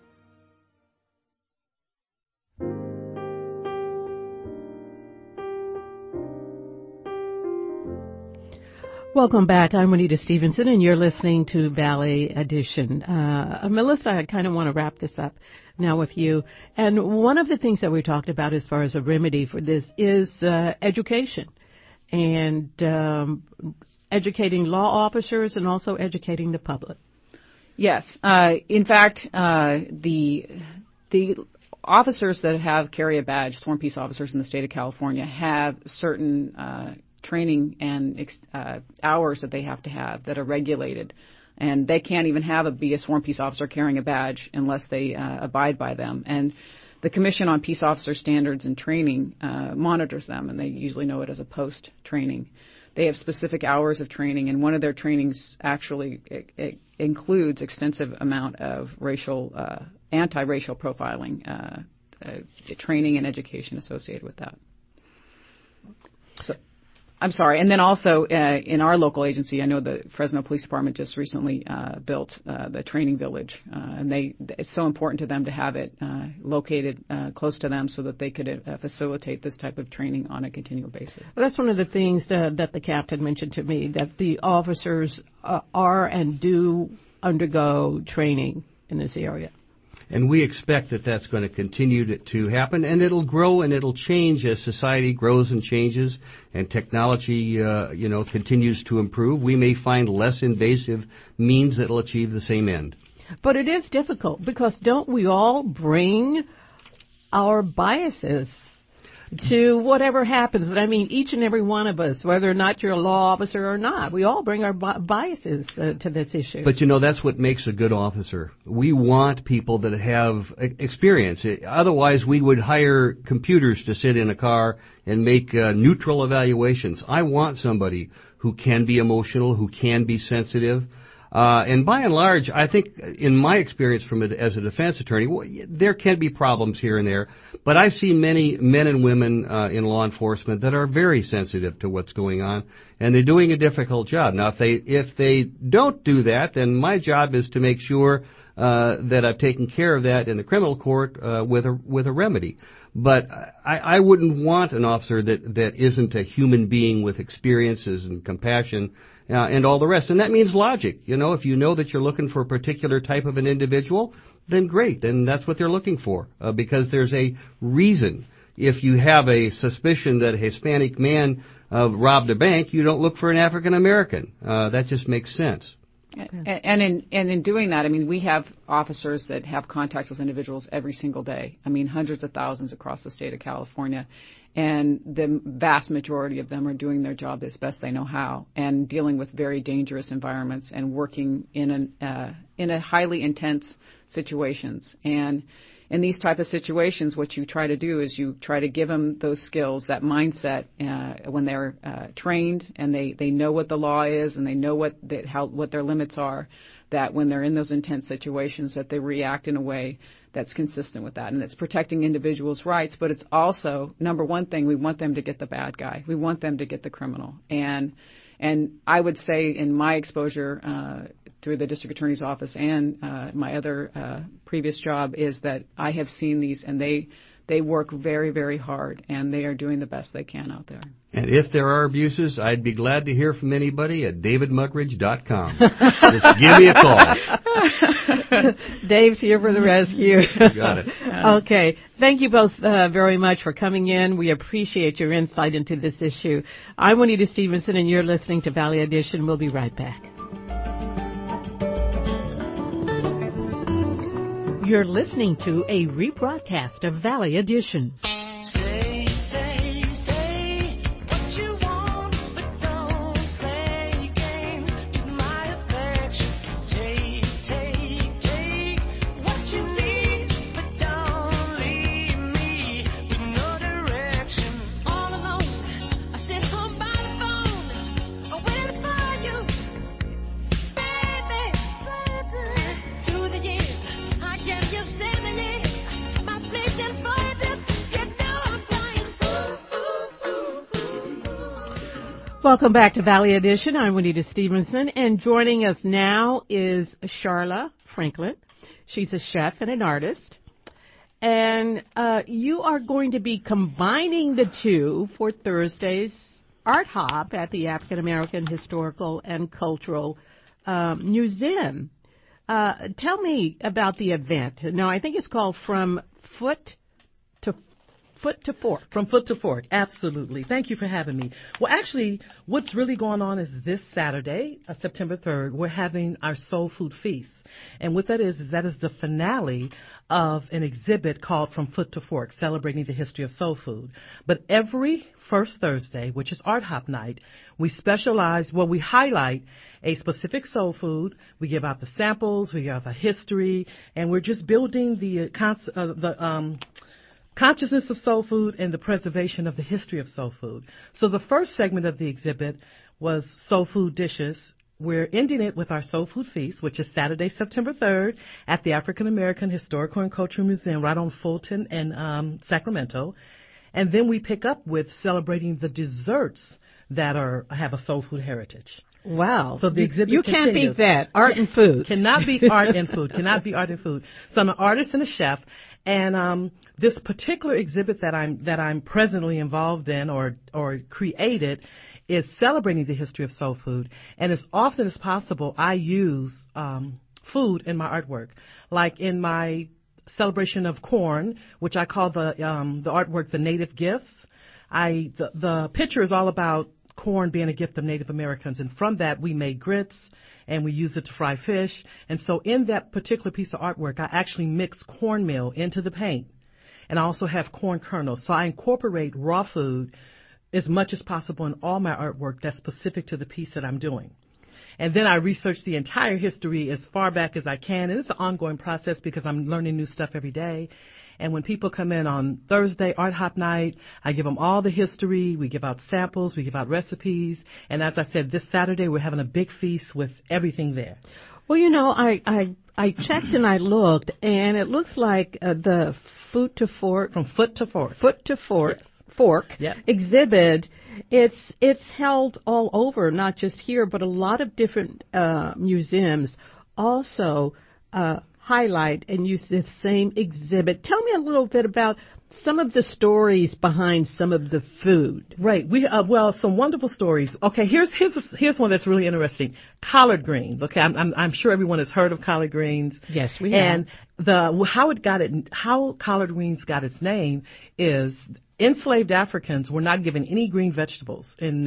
C: Welcome back. I'm Juanita Stevenson, and you're listening to Valley Edition. Melissa, I kind of want to wrap this up now with you. And one of the things that we talked about as far as a remedy for this is education and educating law officers and also educating the public.
K: Yes. In fact, the officers that carry a badge, sworn peace officers in the state of California, have certain training and hours that they have to have that are regulated, and they can't even be a sworn peace officer carrying a badge unless they abide by them. And the Commission on Peace Officer Standards and Training monitors them, and they usually know it as a post training. They have specific hours of training, and one of their trainings actually it includes extensive amount of anti-racial profiling training and education associated with that. So, I'm sorry. And then also in our local agency, I know the Fresno Police Department just recently built the training village, and it's so important to them to have it located close to them so that they could facilitate this type of training on a continual basis.
C: Well, that's one of the things that the captain mentioned to me, that the officers are and do undergo training in this area.
J: And we expect that that's going to continue to happen, and it'll grow and it'll change as society grows and changes and technology, continues to improve. We may find less invasive means that will achieve the same end.
C: But it is difficult because don't we all bring our biases to whatever happens? I mean, each and every one of us, whether or not you're a law officer or not, we all bring our biases to this issue.
J: But, that's what makes a good officer. We want people that have experience. Otherwise, we would hire computers to sit in a car and make neutral evaluations. I want somebody who can be emotional, who can be sensitive. And by and large, I think in my experience as a defense attorney, there can be problems here and there, but I see many men and women in law enforcement that are very sensitive to what's going on, and they're doing a difficult job. Now, if they don't do that, then my job is to make sure that I've taken care of that in the criminal court with a remedy. But I wouldn't want an officer that isn't a human being with experiences and compassion and all the rest. And that means logic. If you know that you're looking for a particular type of an individual, then great. Then that's what they're looking for because there's a reason. If you have a suspicion that a Hispanic man robbed a bank, you don't look for an African American. That just makes sense.
K: And in doing that, we have officers that have contact with individuals every single day. Hundreds of thousands across the state of California. And the vast majority of them are doing their job as best they know how and dealing with very dangerous environments and working in a highly intense situations. And in these type of situations, what you try to do is you try to give them those skills, that mindset when they're trained and they know what the law is and they know what their limits are, that when they're in those intense situations that they react in a way that's consistent with that. And it's protecting individuals' rights, but it's also, number one thing, we want them to get the bad guy. We want them to get the criminal. And I would say in my exposure through the district attorney's office and my other previous job is that I have seen these, and they work very, very hard, and they are doing the best they can out there.
J: And if there are abuses, I'd be glad to hear from anybody at davidmugridge.com. Just give me a call.
C: Dave's here for the rescue.
J: Got it.
C: Okay. Thank you both very much for coming in. We appreciate your insight into this issue. I'm Juanita Stevenson, and you're listening to Valley Edition. We'll be right back. You're listening to a rebroadcast of Valley Edition. Welcome back to Valley Edition. I'm Juanita Stevenson, and joining us now is Sharla Franklin. She's a chef and an artist. And you are going to be combining the two for Thursday's Art Hop at the African American Historical and Cultural Museum. Tell me about the event. Now, I think it's called From Foot to Fork.
R: From Foot to Fork, absolutely. Thank you for having me. Well, actually, what's really going on is this Saturday, September 3rd, we're having our Soul Food Feast. And what that is the finale of an exhibit called From Foot to Fork, celebrating the history of soul food. But every first Thursday, which is Art Hop Night, we highlight a specific soul food. We give out the samples, we give out the history, and we're just building the consciousness of soul food and the preservation of the history of soul food. So the first segment of the exhibit was soul food dishes. We're ending it with our Soul Food Feast, which is Saturday, September 3rd at the African American Historical and Cultural Museum right on Fulton and Sacramento. And then we pick up with celebrating the desserts that have a soul food heritage.
C: Wow.
R: So the exhibit
C: You
R: continues.
C: can't beat that. Art and food.
R: Cannot beat art and food. Cannot beat art and food. So I'm an artist and a chef. And this particular exhibit that I'm presently involved in or created is celebrating the history of soul food. And as often as possible, I use food in my artwork. Like in my celebration of corn, which I call the artwork the Native Gifts. The picture is all about corn being a gift of Native Americans, and from that we made grits. And we use it to fry fish. And so in that particular piece of artwork, I actually mix cornmeal into the paint. And I also have corn kernels. So I incorporate raw food as much as possible in all my artwork that's specific to the piece that I'm doing. And then I research the entire history as far back as I can. And it's an ongoing process because I'm learning new stuff every day. And when people come in on Thursday, Art Hop Night, I give them all the history. We give out samples. We give out recipes. And as I said, this Saturday, we're having a big feast with everything there.
C: Well, you know, I checked and I looked, and it looks like the Food to Fork.
R: From Foot to Fork.
C: Foot to Fork.
R: Yes.
C: Fork
R: yep.
C: exhibit. It's held all over, not just here, but a lot of different museums also highlight and use this same exhibit. Tell me a little bit about some of the stories behind some of the food.
R: Right. We some wonderful stories. Okay, here's one that's really interesting. Collard greens. Okay, I'm sure everyone has heard of collard greens.
C: Yes, we have.
R: And how collard greens got its name is enslaved Africans were not given any green vegetables in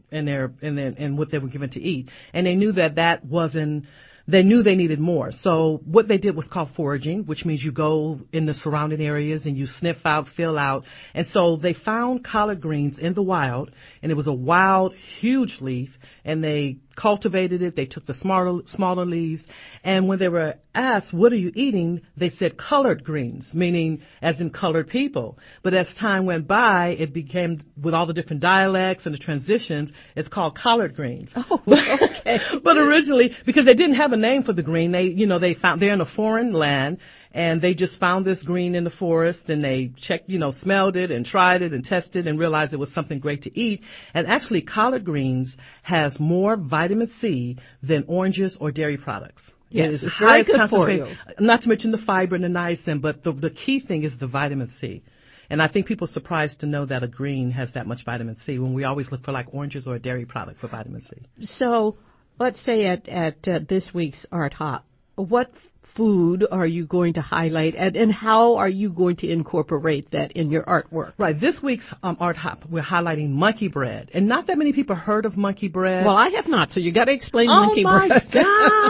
R: what they were given to eat, and they knew that wasn't. They knew they needed more. So what they did was called foraging, which means you go in the surrounding areas and you sniff out, fill out. And so they found collard greens in the wild, and it was a wild, huge leaf, and they cultivated it. They took the smaller leaves. And when they were asked, what are you eating? They said colored greens, meaning as in colored people. But as time went by, it became, with all the different dialects and the transitions, it's called collard greens.
C: Oh, okay.
R: But originally, because they didn't have a name for the green, they're in a foreign land, and they just found this green in the forest, and they checked, smelled it and tried it and tested and realized it was something great to eat. And actually, collard greens has more vitamin C than oranges or dairy products.
C: Yes, it's very good for you.
R: Not to mention the fiber and the niacin, but the key thing is the vitamin C. And I think people are surprised to know that a green has that much vitamin C when we always look for like oranges or a dairy product for vitamin C.
C: So let's say at this week's Art Hop, what food are you going to highlight, and how are you going to incorporate that in your artwork?
R: Right. This week's Art Hop, we're highlighting monkey bread. And not that many people heard of monkey bread.
C: Well, I have not, so you got to explain monkey bread.
R: Oh, my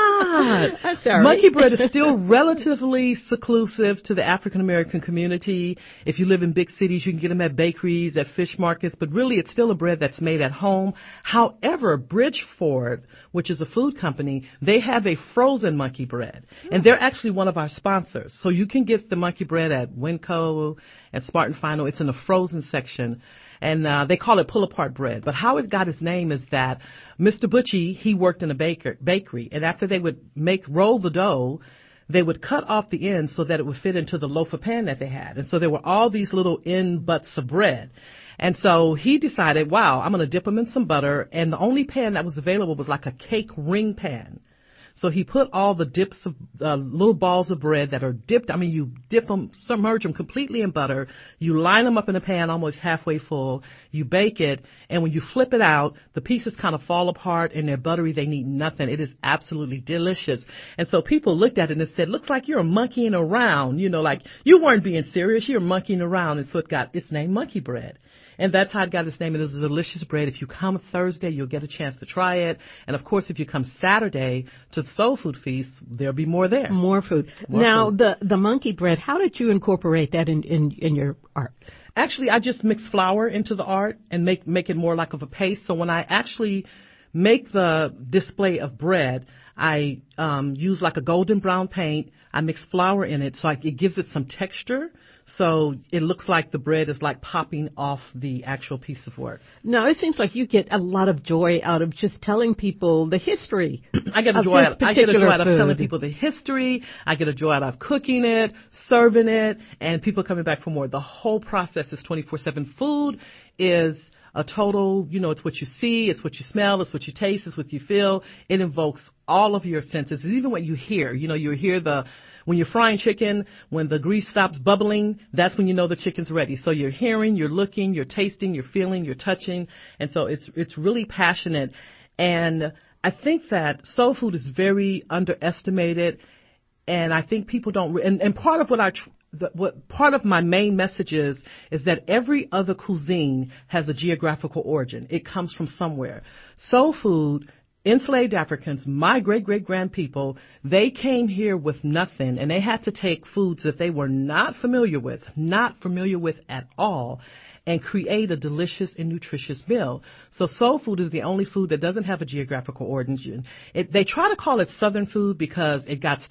R: God.
C: I'm sorry.
R: Monkey bread is still relatively seclusive to the African-American community. If you live in big cities, you can get them at bakeries, at fish markets, but really it's still a bread that's made at home. However, Bridgeford, which is a food company, they have a frozen monkey bread. And they're actually one of our sponsors. So you can get the monkey bread at Winco and Smart and Final. It's in the frozen section. And they call it pull-apart bread. But how it got its name is that Mr. Butchie, he worked in a bakery. And after they would roll the dough, they would cut off the ends so that it would fit into the loaf of pan that they had. And so there were all these little end butts of bread. And so he decided, wow, I'm going to dip them in some butter. And the only pan that was available was like a cake ring pan. So he put all the dips of little balls of bread that are dipped. I mean, you dip them, submerge them completely in butter. You line them up in a pan almost halfway full. You bake it. And when you flip it out, the pieces kind of fall apart and they're buttery. They need nothing. It is absolutely delicious. And so people looked at it and said, looks like you're monkeying around. You know, like you weren't being serious. You're monkeying around. And so it got its name, monkey bread. And that's how it got its name. It is a delicious bread. If you come Thursday, you'll get a chance to try it. And, of course, if you come Saturday to the Soul Food Feast, there'll be more there.
C: More food. Now, the monkey bread, how did you incorporate that in your art?
R: Actually, I just mix flour into the art and make it more like of a paste. So when I actually make the display of bread, I use like a golden brown paint. I mix flour in it so it gives it some texture. So it looks like the bread is like popping off the actual piece of work.
C: No, it seems like you get a lot of joy out of just telling people the history.
R: I get a joy out of telling people the history. I get a joy out of cooking it, serving it, and people coming back for more. The whole process is 24/7. Food is a total, it's what you see, it's what you smell, it's what you taste, it's what you feel. It invokes all of your senses, even what you hear. You hear when you're frying chicken, when the grease stops bubbling, that's when you know the chicken's ready. So you're hearing, you're looking, you're tasting, you're feeling, you're touching. And so it's really passionate. And I think that soul food is very underestimated. And I think people don't, and part of part of my main message is that every other cuisine has a geographical origin. It comes from somewhere. Soul food, enslaved Africans, my great-great-grand people, they came here with nothing, and they had to take foods that they were not familiar with at all, and create a delicious and nutritious meal. So soul food is the only food that doesn't have a geographical origin. They try to call it Southern food because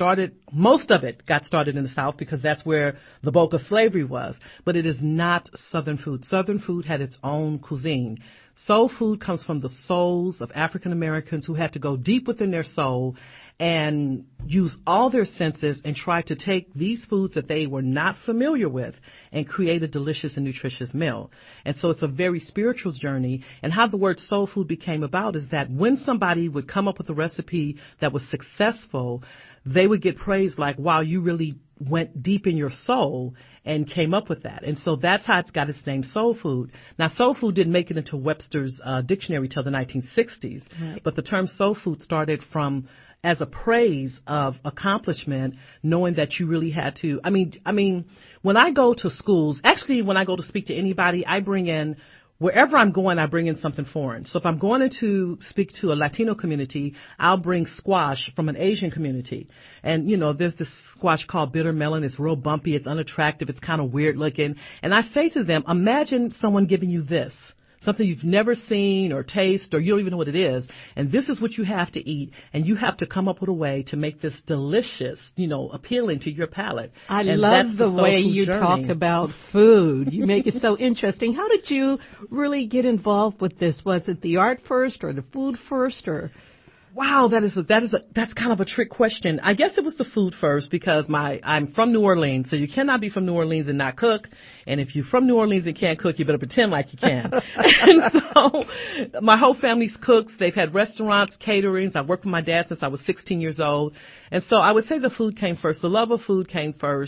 R: most of it got started in the South because that's where the bulk of slavery was. But it is not Southern food. Southern food had its own cuisine. Soul food comes from the souls of African Americans who had to go deep within their soul and use all their senses and try to take these foods that they were not familiar with and create a delicious and nutritious meal. And so it's a very spiritual journey. And how the word soul food became about is that when somebody would come up with a recipe that was successful, they would get praised like, wow, you really went deep in your soul and came up with that. And so that's how it's got its name, soul food. Now, soul food didn't make it into Webster's dictionary till the 1960s, right. But the term soul food started from as a praise of accomplishment, knowing that you really had to. I mean, when I go to schools, actually, when I go to speak to anybody, I bring in, wherever I'm going, I bring in something foreign. So if I'm going to speak to a Latino community, I'll bring squash from an Asian community. And, there's this squash called bitter melon. It's real bumpy. It's unattractive. It's kind of weird looking. And I say to them, imagine someone giving you this. Something you've never seen or tasted, or you don't even know what it is. And this is what you have to eat. And you have to come up with a way to make this delicious, appealing to your palate.
C: I love the way you talk about food. You make it so interesting. How did you really get involved with this? Was it the art first or the food first or?
R: Wow, that's kind of a trick question. I guess it was the food first because I'm from New Orleans, so you cannot be from New Orleans and not cook. And if you're from New Orleans and can't cook, you better pretend like you can. And so my whole family's cooks. They've had restaurants, caterings. I've worked with my dad since I was 16 years old. And so I would say the food came first. The love of food came first.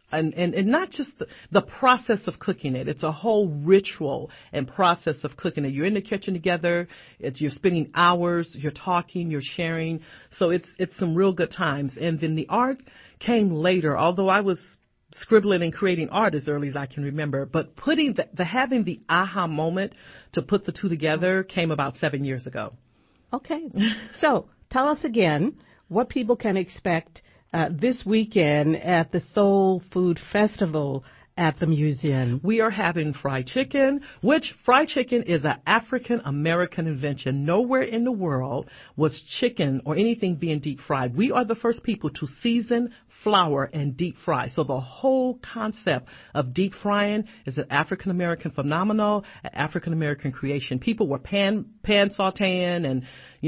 R: and not just the process of cooking it. It's a whole ritual and process of cooking it. You're in the kitchen together. You're spending hours. You're talking. You're sharing. So it's some real good times. And then the art came later, although I was scribbling and creating art as early as I can remember. But putting having the aha moment to put the two together came about 7 years ago.
C: Okay. So tell us again what people can expect this weekend at the Soul Food Festival at the museum.
R: We are having fried chicken, which fried chicken is an African-American invention. Nowhere in the world was chicken or anything being deep fried. We are the first people to season, flour, and deep fry. So the whole concept of deep frying is an African-American phenomenon, an African-American creation. People were pan sauteing and,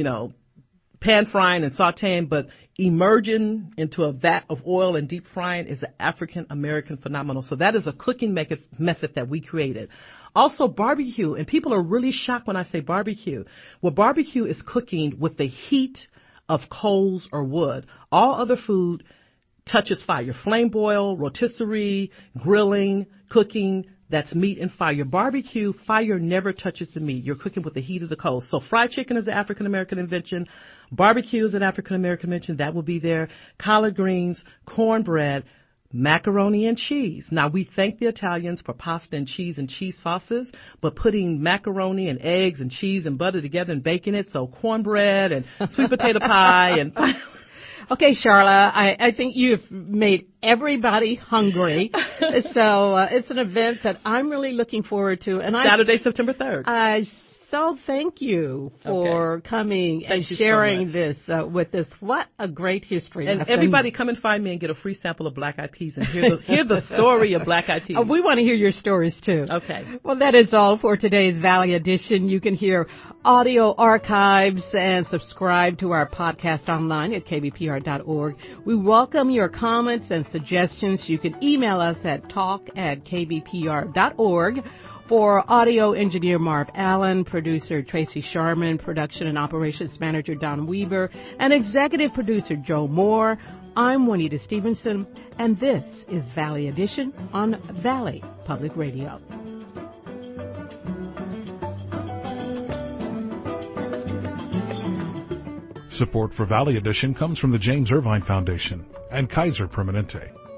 R: pan frying and sauteing, but emerging into a vat of oil and deep frying is an African-American phenomenon. So that is a cooking method that we created. Also barbecue, and people are really shocked when I say barbecue. Well, barbecue is cooking with the heat of coals or wood. All other food touches fire. Flame boil, rotisserie, grilling, cooking, that's meat and fire. Barbecue, fire never touches the meat. You're cooking with the heat of the coals. So fried chicken is an African-American invention. Barbecue is an African-American invention. That will be there. Collard greens, cornbread, macaroni and cheese. Now, we thank the Italians for pasta and cheese sauces, but putting macaroni and eggs and cheese and butter together and baking it, so cornbread and sweet potato pie and...
C: Okay, Charla, I think you've made everybody hungry. So it's an event that I'm really looking forward to. And
R: Saturday, September 3rd.
C: So thank you for coming and sharing this with us. What a great history.
R: And everybody come and find me and get a free sample of Black Eyed Peas and hear the story of Black Eyed Peas.
C: We want to hear your stories, too.
R: Okay.
C: Well, that is all for today's Valley Edition. You can hear audio archives and subscribe to our podcast online at kbpr.org. We welcome your comments and suggestions. You can email us at talk@kbpr.org. For audio engineer Marv Allen, producer Tracy Sharman, production and operations manager Don Weaver, and executive producer Joe Moore, I'm Juanita Stevenson, and this is Valley Edition on Valley Public Radio.
A: Support for Valley Edition comes from the James Irvine Foundation and Kaiser Permanente.